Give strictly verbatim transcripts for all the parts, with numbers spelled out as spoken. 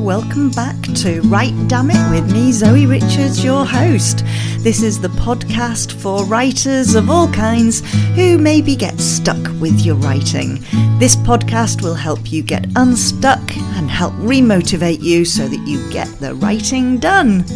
welcome back to Write Damn It with me, Zoe Richards, your host. This is the podcast for writers of all kinds who maybe get stuck with your writing. This podcast will help you get unstuck and help remotivate you so that you get the writing done.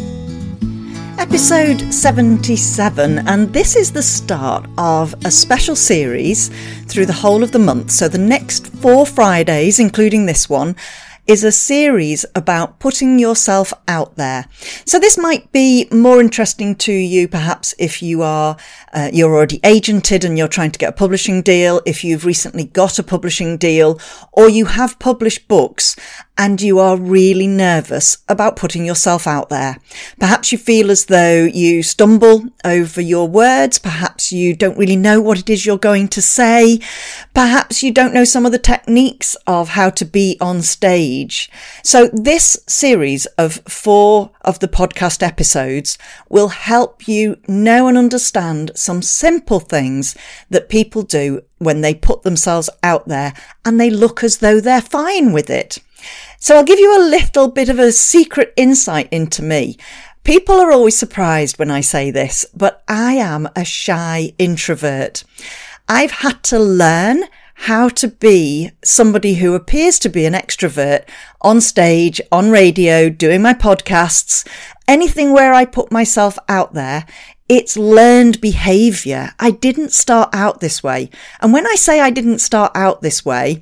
Episode seventy-seven, and this is the start of a special series through the whole of the month. So the next four Fridays, including this one, is a series about putting yourself out there. So this might be more interesting to you perhaps if you are uh, you're already agented and you're trying to get a publishing deal, if you've recently got a publishing deal, or you have published books and you are really nervous about putting yourself out there. Perhaps you feel as though you stumble over your words. Perhaps you don't really know what it is you're going to say. Perhaps you don't know some of the techniques of how to be on stage. So this series of four of the podcast episodes will help you know and understand some simple things that people do when they put themselves out there and they look as though they're fine with it. So I'll give you a little bit of a secret insight into me. People are always surprised when I say this, but I am a shy introvert. I've had to learn how to be somebody who appears to be an extrovert on stage, on radio, doing my podcasts, anything where I put myself out there. It's learned behaviour. I didn't start out this way. And when I say I didn't start out this way,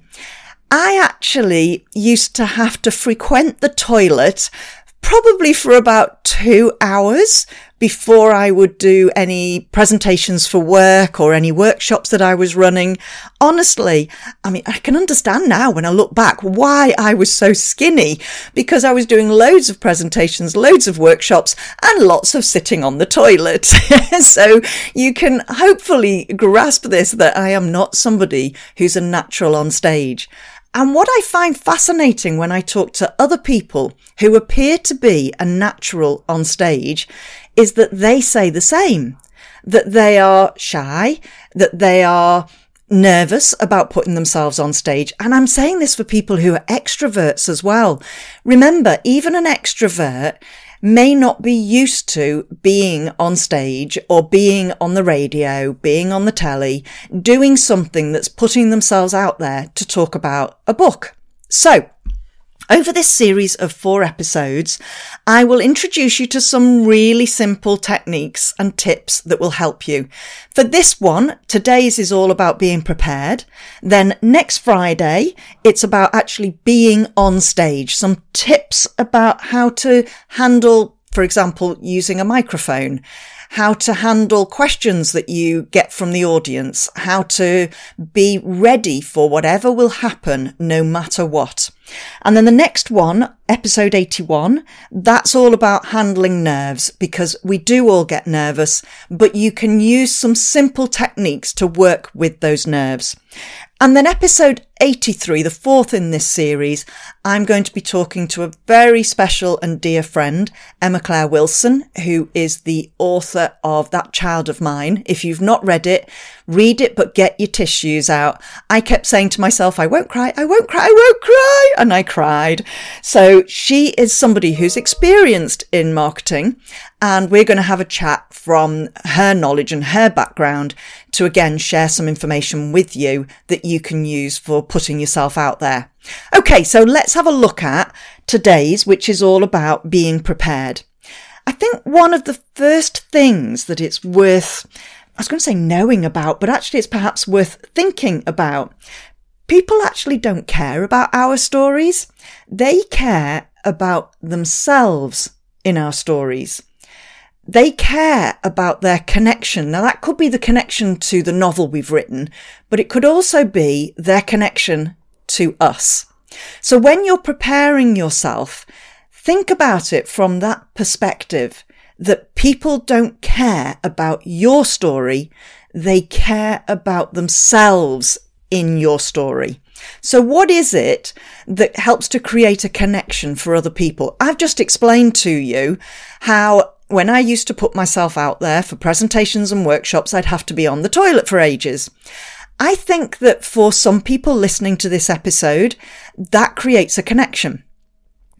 I actually used to have to frequent the toilet probably for about two hours before I would do any presentations for work or any workshops that I was running. Honestly, I mean, I can understand now when I look back why I was so skinny, because I was doing loads of presentations, loads of workshops, and lots of sitting on the toilet. So you can hopefully grasp this, that I am not somebody who's a natural on stage. And what I find fascinating when I talk to other people who appear to be a natural on stage is that they say the same, that they are shy, that they are nervous about putting themselves on stage. And I'm saying this for people who are extroverts as well. Remember, even an extrovert may not be used to being on stage or being on the radio, being on the telly, doing something that's putting themselves out there to talk about a book. So, over this series of four episodes, I will introduce you to some really simple techniques and tips that will help you. For this one, today's is all about being prepared. Then next Friday, it's about actually being on stage. Some tips about how to handle, for example, using a microphone, how to handle questions that you get from the audience, how to be ready for whatever will happen no matter what. And then the next one, episode eighty-one, that's all about handling nerves, because we do all get nervous, but you can use some simple techniques to work with those nerves. And then episode eighty-three, the fourth in this series, I'm going to be talking to a very special and dear friend, Emma Claire Wilson, who is the author of That Child of Mine. If you've not read it, read it, but get your tissues out. I kept saying to myself, I won't cry, I won't cry, I won't cry. And I cried. So she is somebody who's experienced in marketing, and we're going to have a chat from her knowledge and her background to again share some information with you that you can use for putting yourself out there. Okay, so let's have a look at today's, which is all about being prepared. I think one of the first things that it's worth, I was going to say knowing about, but actually it's perhaps worth thinking about. People actually don't care about our stories. They care about themselves in our stories. They care about their connection. Now, that could be the connection to the novel we've written, but it could also be their connection to us. So when you're preparing yourself, think about it from that perspective, that people don't care about your story. They care about themselves in your story. So what is it that helps to create a connection for other people? I've just explained to you how when I used to put myself out there for presentations and workshops, I'd have to be on the toilet for ages. I think that for some people listening to this episode, that creates a connection.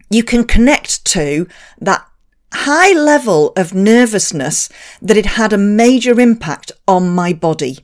you can connect to that high level of nervousness that it had a major impact on my body.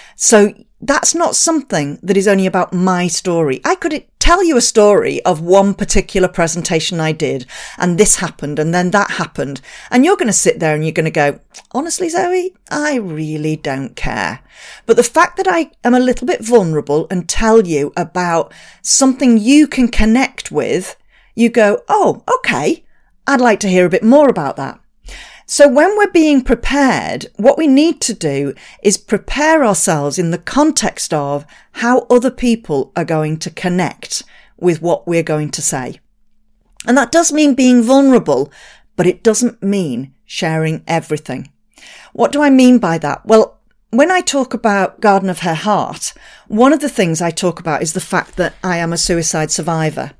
So that's not something that is only about my story. I could tell you a story of one particular presentation I did, and this happened, and then that happened. And you're going to sit there and you're going to go, honestly, Zoe, I really don't care. But the fact that I am a little bit vulnerable and tell you about something you can connect with, you go, oh, okay, I'd like to hear a bit more about that. So when we're being prepared, what we need to do is prepare ourselves in the context of how other people are going to connect with what we're going to say. And that does mean being vulnerable, but it doesn't mean sharing everything. What do I mean by that? Well, when I talk about Garden of Her Heart, one of the things I talk about is the fact that I am a suicide survivor.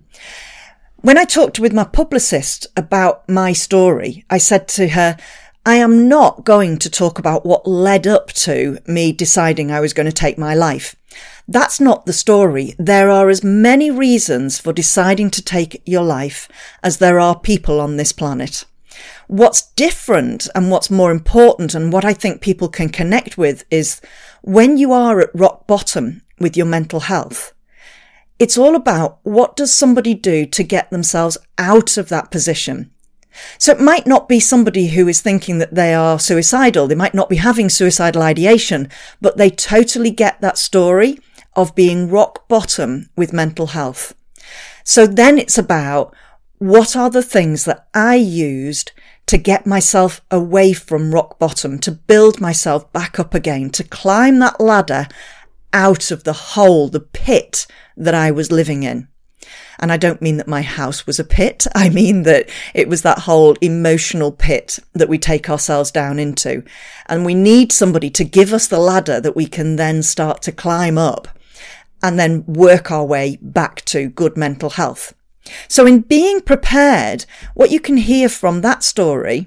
When I talked with my publicist about my story, I said to her, I am not going to talk about what led up to me deciding I was going to take my life. That's not the story. There are as many reasons for deciding to take your life as there are people on this planet. What's different and what's more important, and what I think people can connect with, is when you are at rock bottom with your mental health, it's all about what does somebody do to get themselves out of that position. So it might not be somebody who is thinking that they are suicidal. They might not be having suicidal ideation, but they totally get that story of being rock bottom with mental health. So then it's about what are the things that I used to get myself away from rock bottom, to build myself back up again, to climb that ladder out of the hole, the pit that I was living in. And I don't mean that my house was a pit. I mean that it was that whole emotional pit that we take ourselves down into. And we need somebody to give us the ladder that we can then start to climb up and then work our way back to good mental health. So in being prepared, what you can hear from that story,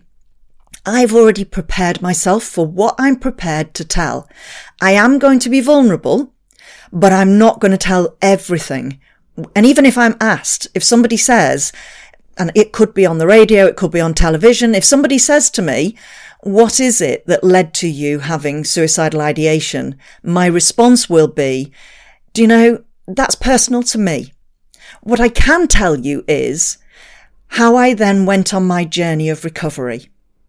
I've already prepared myself for what I'm prepared to tell. I am going to be vulnerable, but I'm not going to tell everything. And even if I'm asked, if somebody says, and it could be on the radio, it could be on television, if somebody says to me, what is it that led to you having suicidal ideation? My response will be, do you know, that's personal to me. What I can tell you is how I then went on my journey of recovery.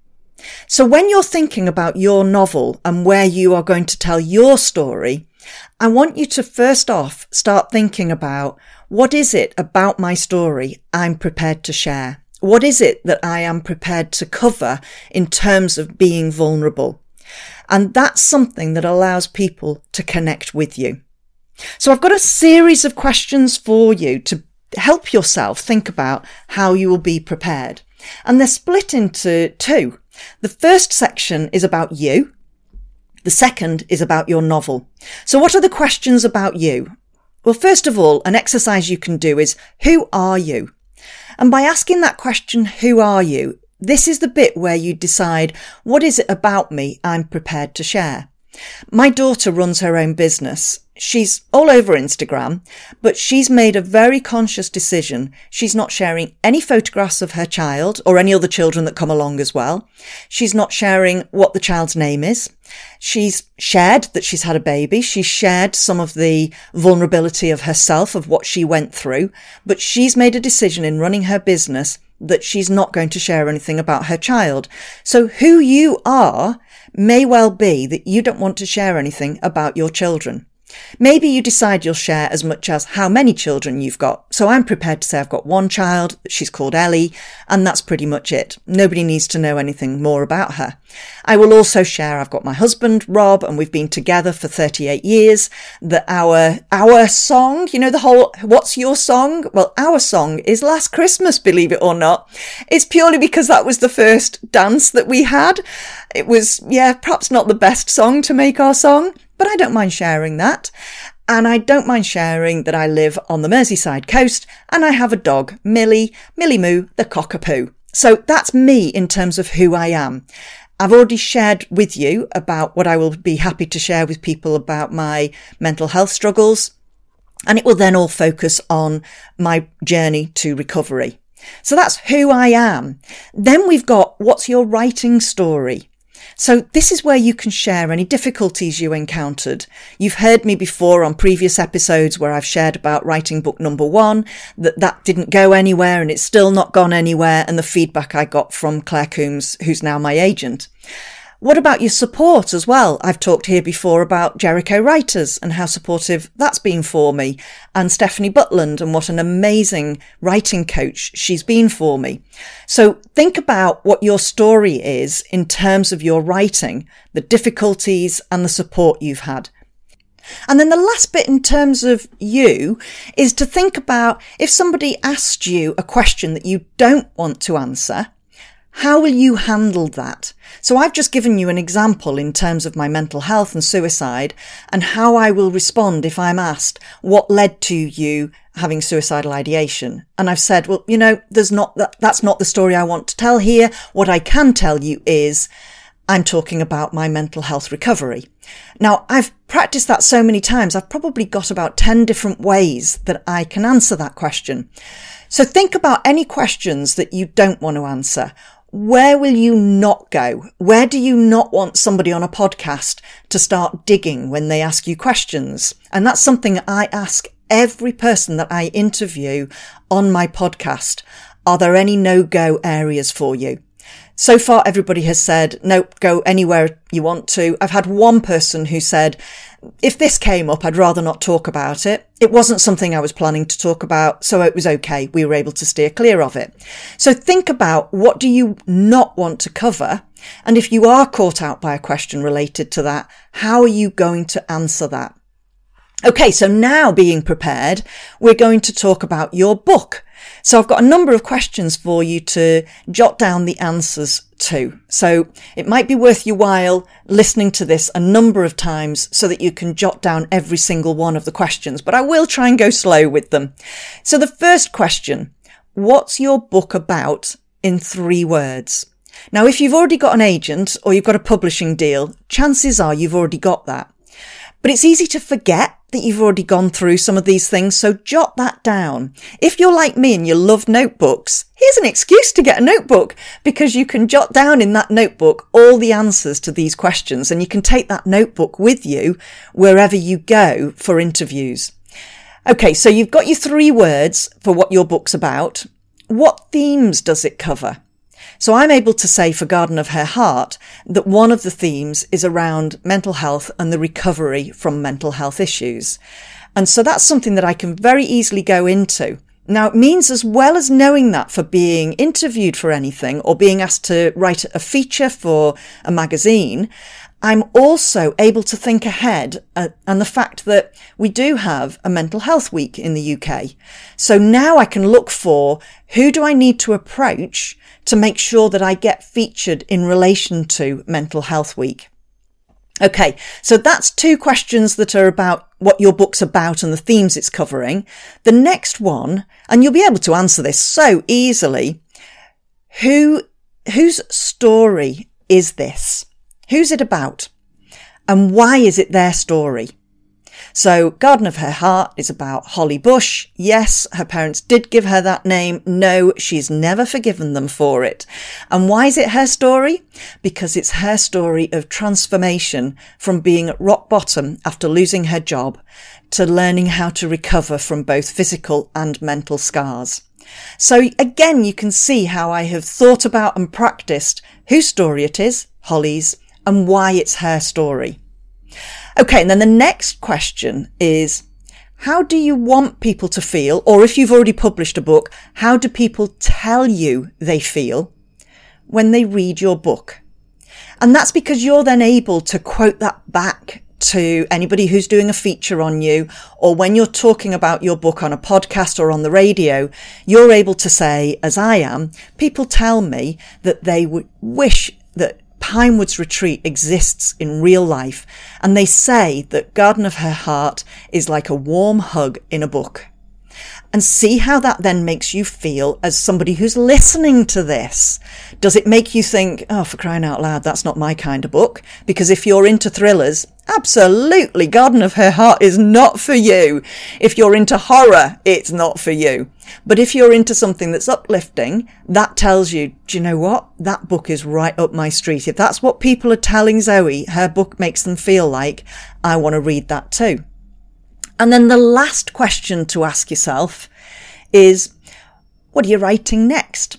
So when you're thinking about your novel and where you are going to tell your story, I want you to first off start thinking about what is it about my story I'm prepared to share? What is it that I am prepared to cover in terms of being vulnerable? And that's something that allows people to connect with you. So I've got a series of questions for you to help yourself think about how you will be prepared. And they're split into two. The first section is about you. The second is about your novel. So what are the questions about you? Well, first of all, an exercise you can do is, who are you? And by asking that question, who are you? This is the bit where you decide, what is it about me I'm prepared to share? My daughter runs her own business. She's all over Instagram, but she's made a very conscious decision. She's not sharing any photographs of her child or any other children that come along as well. She's not sharing what the child's name is. She's shared that she's had a baby. She's shared some of the vulnerability of herself, of what she went through, but she's made a decision in running her business that she's not going to share anything about her child. So who you are may well be that you don't want to share anything about your children. Maybe you decide you'll share as much as how many children you've got. So I'm prepared to say I've got one child, she's called Ellie, and that's pretty much it. Nobody needs to know anything more about her. I will also share I've got my husband, Rob, and we've been together for thirty-eight years, that our, our song, you know, the whole, what's your song? Well, our song is Last Christmas, believe it or not. It's purely because that was the first dance that we had. It was, yeah, perhaps not the best song to make our song, but I don't mind sharing that. And I don't mind sharing that I live on the Merseyside coast and I have a dog, Millie, Millie Moo, the cockapoo. So that's me in terms of who I am. I've already shared with you about what I will be happy to share with people about my mental health struggles. And it will then all focus on my journey to recovery. So that's who I am. Then we've got what's your writing story. So this is where you can share any difficulties you encountered. You've heard me before on previous episodes where I've shared about writing book number one, that that didn't go anywhere and it's still not gone anywhere, and the feedback I got from Claire Coombs, who's now my agent. What about your support as well? I've talked here before about Jericho Writers and how supportive that's been for me, and Stephanie Butland and what an amazing writing coach she's been for me. So think about what your story is in terms of your writing, the difficulties and the support you've had. And then the last bit in terms of you is to think about if somebody asked you a question that you don't want to answer, how will you handle that? So I've just given you an example in terms of my mental health and suicide and how I will respond if I'm asked what led to you having suicidal ideation. And I've said, well, you know, there's not that, that's not the story I want to tell here. What I can tell you is I'm talking about my mental health recovery. Now, I've practiced that so many times, I've probably got about ten different ways that I can answer that question. So think about any questions that you don't want to answer. Where will you not go? Where do you not want somebody on a podcast to start digging when they ask you questions? And that's something I ask every person that I interview on my podcast. Are there any no-go areas for you? So far, everybody has said, nope, go anywhere you want to. I've had one person who said, if this came up, I'd rather not talk about it. It wasn't something I was planning to talk about, so it was okay. We were able to steer clear of it. So think about, what do you not want to cover? And if you are caught out by a question related to that, how are you going to answer that? Okay, so now being prepared, we're going to talk about your book. So I've got a number of questions for you to jot down the answers to. So it might be worth your while listening to this a number of times so that you can jot down every single one of the questions, but I will try and go slow with them. So the first question, what's your book about in three words? Now, if you've already got an agent or you've got a publishing deal, chances are you've already got that. But it's easy to forget that you've already gone through some of these things, so jot that down. If you're like me and you love notebooks, here's an excuse to get a notebook, because you can jot down in that notebook all the answers to these questions, and you can take that notebook with you wherever you go for interviews. Okay, so you've got your three words for what your book's about. What themes does it cover? So I'm able to say for Garden of Her Heart that one of the themes is around mental health and the recovery from mental health issues. And so that's something that I can very easily go into. Now, it means, as well as knowing that for being interviewed for anything or being asked to write a feature for a magazine, I'm also able to think ahead, uh, and the fact that we do have a mental health week in the U K. So now I can look for, who do I need to approach to make sure that I get featured in relation to Mental Health Week? Okay, so that's two questions that are about what your book's about and the themes it's covering. The next one, and you'll be able to answer this so easily, who, whose story is this? Who's it about? And why is it their story? So Garden of Her Heart is about Holly Bush. Yes, her parents did give her that name. No, she's never forgiven them for it. And why is it her story? Because it's her story of transformation from being at rock bottom after losing her job to learning how to recover from both physical and mental scars. So again, you can see how I have thought about and practiced whose story it is, Holly's, and why it's her story. Okay, and then the next question is, how do you want people to feel, or if you've already published a book, how do people tell you they feel when they read your book? And that's because you're then able to quote that back to anybody who's doing a feature on you, or when you're talking about your book on a podcast or on the radio, you're able to say, as I am, people tell me that they would wish that Pinewoods Retreat exists in real life, and they say that Garden of Her Heart is like a warm hug in a book. and see how that then makes you feel as somebody who's listening to this. Does it make you think, oh, for crying out loud, that's not my kind of book? Because if you're into thrillers, absolutely, Garden of Her Heart is not for you. If you're into horror, it's not for you. But if you're into something that's uplifting, that tells you, do you know what? That book is right up my street. If that's what people are telling Zoe, her book makes them feel like, I want to read that too. And then the last question to ask yourself is, what are you writing next?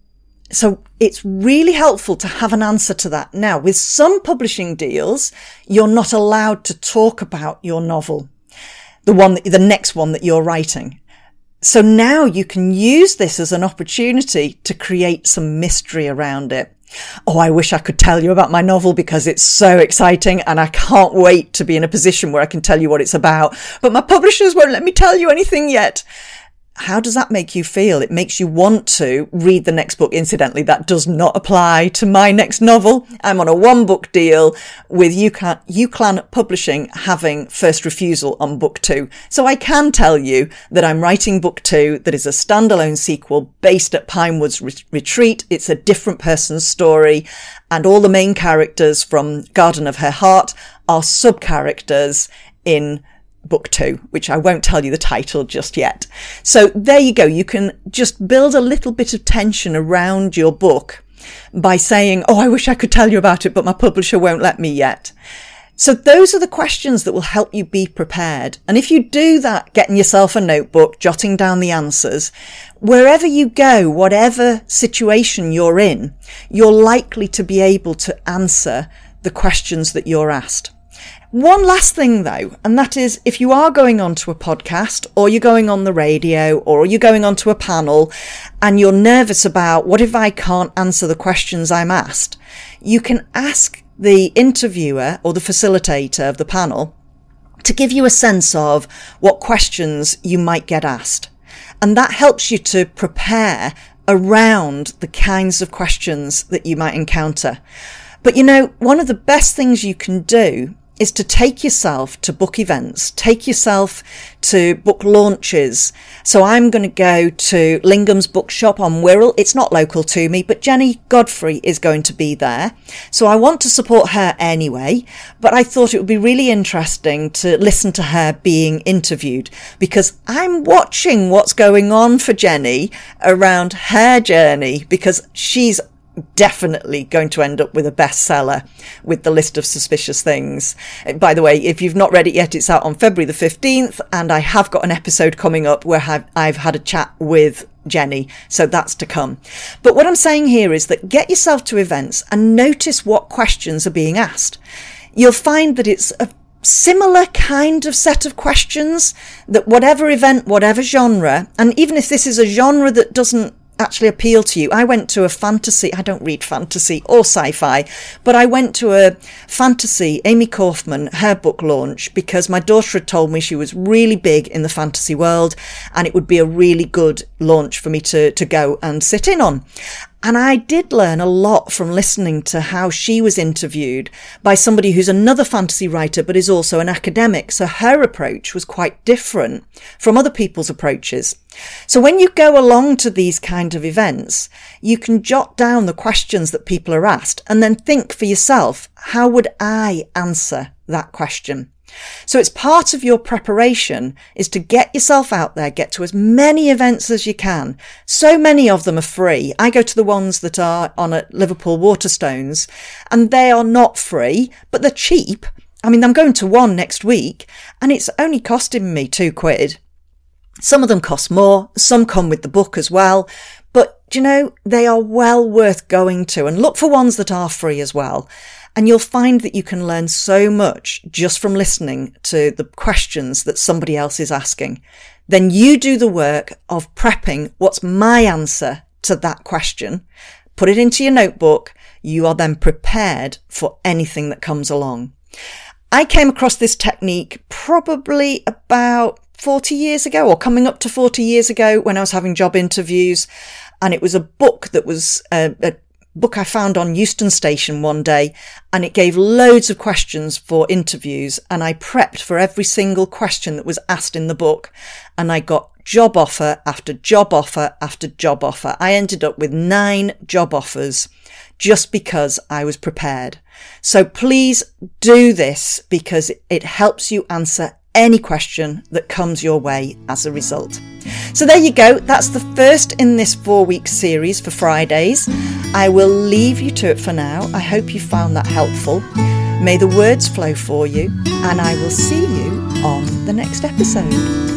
So it's really helpful to have an answer to that. Now, with some publishing deals, you're not allowed to talk about your novel, the one that, the next one that you're writing. So now you can use this as an opportunity to create some mystery around it. Oh, I wish I could tell you about my novel because it's so exciting and I can't wait to be in a position where I can tell you what it's about. But my publishers won't let me tell you anything yet. How does that make you feel? It makes you want to read the next book. Incidentally, that does not apply to my next novel. I'm on a one book deal with UClan Publishing having first refusal on book two. So I can tell you that I'm writing book two that is a standalone sequel based at Pinewoods Re- Retreat. It's a different person's story, and all the main characters from Garden of Her Heart are sub-characters in book two, which I won't tell you the title just yet. So there you go. You can just build a little bit of tension around your book by saying, oh, I wish I could tell you about it, but my publisher won't let me yet. So those are the questions that will help you be prepared. And if you do that, getting yourself a notebook, jotting down the answers, wherever you go, whatever situation you're in, you're likely to be able to answer the questions that you're asked. One last thing though, and that is if you are going onto a podcast or you're going on the radio or you're going onto a panel and you're nervous about what if I can't answer the questions I'm asked, you can ask the interviewer or the facilitator of the panel to give you a sense of what questions you might get asked. And that helps you to prepare around the kinds of questions that you might encounter. But you know, one of the best things you can do is to take yourself to book events, take yourself to book launches. So I'm going to go to Lingham's Bookshop on Wirral. It's not local to me, but Jenny Godfrey is going to be there. So I want to support her anyway, but I thought it would be really interesting to listen to her being interviewed because I'm watching what's going on for Jenny around her journey because she's definitely going to end up with a bestseller with The List of Suspicious Things. By the way, if you've not read it yet, it's out on February the fifteenth, and I have got an episode coming up where I've, I've had a chat with Jenny, so that's to come. But what I'm saying here is that get yourself to events and notice what questions are being asked. You'll find that it's a similar kind of set of questions, that whatever event, whatever genre, and even if this is a genre that doesn't actually appeal to you. I went to a fantasy, I don't read fantasy or sci-fi, but I went to a fantasy, Amy Kaufman, her book launch, because my daughter had told me she was really big in the fantasy world and it would be a really good launch for me to, to go and sit in on. And I did learn a lot from listening to how she was interviewed by somebody who's another fantasy writer, but is also an academic. So her approach was quite different from other people's approaches. So when you go along to these kind of events, you can jot down the questions that people are asked and then think for yourself, how would I answer that question? So it's part of your preparation is to get yourself out there, get to as many events as you can. So many of them are free. I go to the ones that are on at Liverpool Waterstones and they are not free, but they're cheap. I mean, I'm going to one next week and it's only costing me two quid. Some of them cost more. Some come with the book as well. But, you know, they are well worth going to, and look for ones that are free as well. And you'll find that you can learn so much just from listening to the questions that somebody else is asking. Then you do the work of prepping what's my answer to that question. Put it into your notebook. You are then prepared for anything that comes along. I came across this technique probably about forty years ago, or coming up to forty years ago, when I was having job interviews. And it was a book that was uh, a book I found on Euston Station one day, and it gave loads of questions for interviews, and I prepped for every single question that was asked in the book, and I got job offer after job offer after job offer. I ended up with nine job offers just because I was prepared. So please do this, because it helps you answer any question that comes your way as a result. So there you go. That's the first in this four-week series for Fridays. I will leave you to it for now. I hope you found that helpful. May the words flow for you, and I will see you on the next episode.